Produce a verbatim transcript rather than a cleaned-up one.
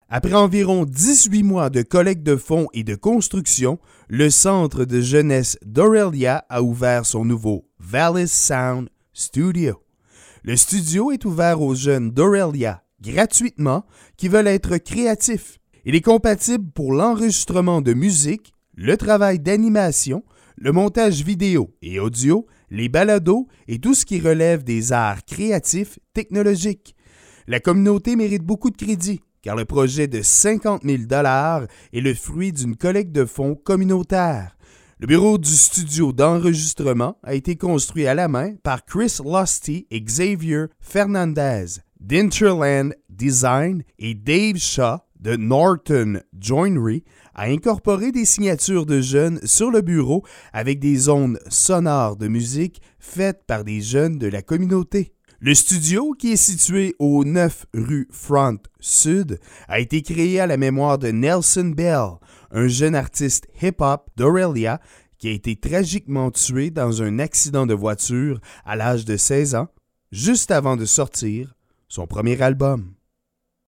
Après environ dix-huit mois de collecte de fonds et de construction, le centre de jeunesse d'Orillia a ouvert son nouveau Vallis Sound Studio. Le studio est ouvert aux jeunes d'Orillia gratuitement qui veulent être créatifs. Il est compatible pour l'enregistrement de musique, le travail d'animation, le montage vidéo et audio, les balados et tout ce qui relève des arts créatifs technologiques. La communauté mérite beaucoup de crédit, car le projet de cinquante mille dollars est le fruit d'une collecte de fonds communautaire. Le bureau du studio d'enregistrement a été construit à la main par Chris Lusty et Xavier Fernandez d'Interland Design et Dave Shaw de Norton Joinery a incorporé des signatures de jeunes sur le bureau avec des ondes sonores de musique faites par des jeunes de la communauté. Le studio, qui est situé au neuf rue Front Sud, a été créé à la mémoire de Nelson Bell, un jeune artiste hip-hop d'Orillia qui a été tragiquement tué dans un accident de voiture à l'âge de seize ans, juste avant de sortir son premier album.